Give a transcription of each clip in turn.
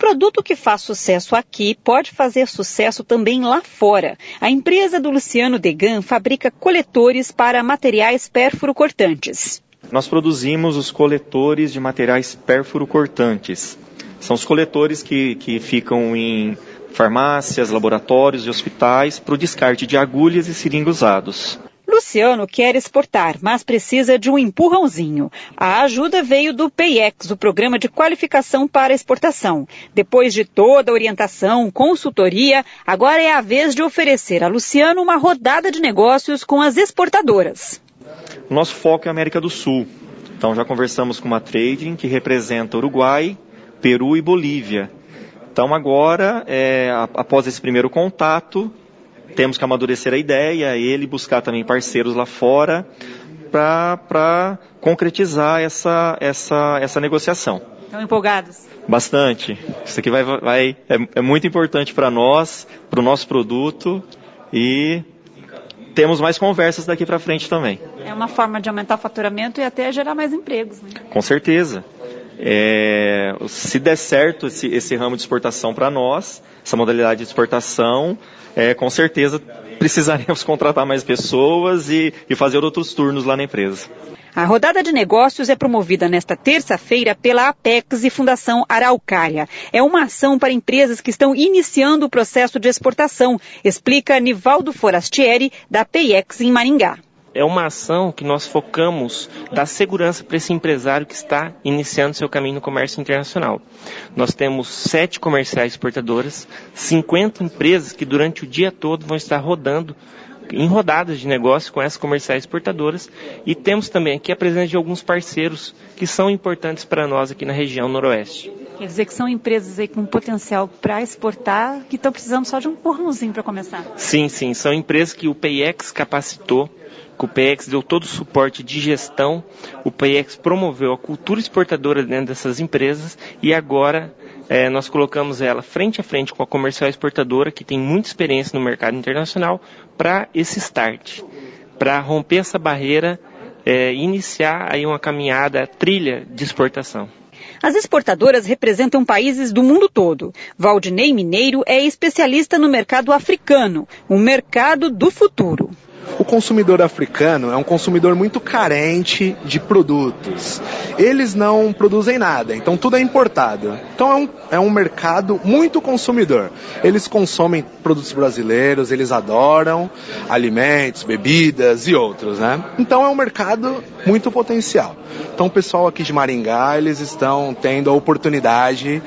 produto que faz sucesso aqui pode fazer sucesso também lá fora. A empresa do Luciano Degan fabrica coletores para materiais pérfuro-cortantes. Nós produzimos os coletores de materiais pérfuro-cortantes. São os coletores que ficam em farmácias, laboratórios e hospitais para o descarte de agulhas e seringas usados. Luciano quer exportar, mas precisa de um empurrãozinho. A ajuda veio do PAYEX, o Programa de Qualificação para Exportação. Depois de toda a orientação, consultoria, agora é a vez de oferecer a Luciano uma rodada de negócios com as exportadoras. O nosso foco é a América do Sul. Então já conversamos com uma trading que representa Uruguai, Peru e Bolívia. Então agora, após esse primeiro contato, temos que amadurecer a ideia, ele buscar também parceiros lá fora para concretizar essa negociação. Estão empolgados? Bastante. Isso aqui é muito importante para nós, para o nosso produto e temos mais conversas daqui para frente também. É uma forma de aumentar o faturamento e até gerar mais empregos, né? Com certeza. Se der certo esse ramo de exportação para nós, essa modalidade de exportação, com certeza precisaremos contratar mais pessoas e fazer outros turnos lá na empresa. A rodada de negócios é promovida nesta terça-feira pela Apex e Fundação Araucária. É uma ação para empresas que estão iniciando o processo de exportação, explica Nivaldo Forastieri, da PAYEX em Maringá. É uma ação que nós focamos dar segurança para esse empresário que está iniciando seu caminho no comércio internacional. Nós temos 7 comerciais exportadoras, 50 empresas que durante o dia todo vão estar rodando em rodadas de negócio com essas comerciais exportadoras e temos também aqui a presença de alguns parceiros que são importantes para nós aqui na região noroeste. Quer dizer que são empresas aí com potencial para exportar que estão precisando só de um empurrãozinho para começar? Sim, são empresas que o PAYEX capacitou, que o PAYEX deu todo o suporte de gestão, o PAYEX promoveu a cultura exportadora dentro dessas empresas e agora nós colocamos ela frente a frente com a comercial exportadora, que tem muita experiência no mercado internacional, para esse start, para romper essa barreira e iniciar aí uma caminhada, trilha de exportação. As exportadoras representam países do mundo todo. Valdinei Mineiro é especialista no mercado africano, o mercado do futuro. O consumidor africano é um consumidor muito carente de produtos. Eles não produzem nada, então tudo é importado. Então é um mercado muito consumidor. Eles consomem produtos brasileiros, eles adoram alimentos, bebidas e outros, né? Então é um mercado muito potencial. Então o pessoal aqui de Maringá, eles estão tendo a oportunidade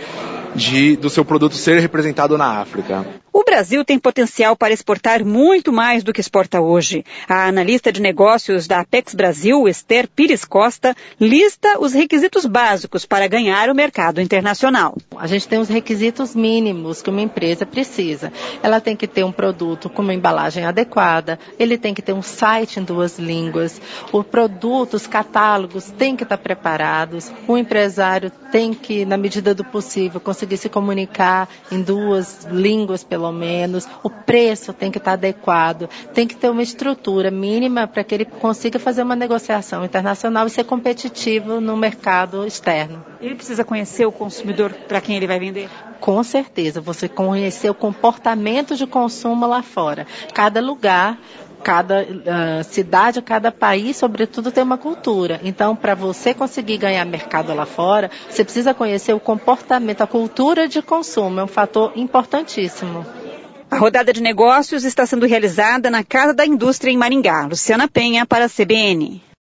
do seu produto ser representado na África. O Brasil tem potencial para exportar muito mais do que exporta hoje. A analista de negócios da Apex Brasil, Esther Pires Costa, lista os requisitos básicos para ganhar o mercado internacional. A gente tem os requisitos mínimos que uma empresa precisa. Ela tem que ter um produto com uma embalagem adequada, ele tem que ter um site em 2 línguas, o produto, os catálogos têm que estar preparados, o empresário tem que, na medida do possível, conseguir se comunicar em 2 línguas pelo menos, o preço tem que estar adequado, tem que ter uma estrutura mínima para que ele consiga fazer uma negociação internacional e ser competitivo no mercado externo. Ele precisa conhecer o consumidor para quem ele vai vender? Com certeza, você conhecer o comportamento de consumo lá fora. Cada lugar, cada cidade, cada país, sobretudo, tem uma cultura. Então, para você conseguir ganhar mercado lá fora, você precisa conhecer o comportamento, a cultura de consumo. É um fator importantíssimo. A rodada de negócios está sendo realizada na Casa da Indústria em Maringá. Luciana Penha, para a CBN.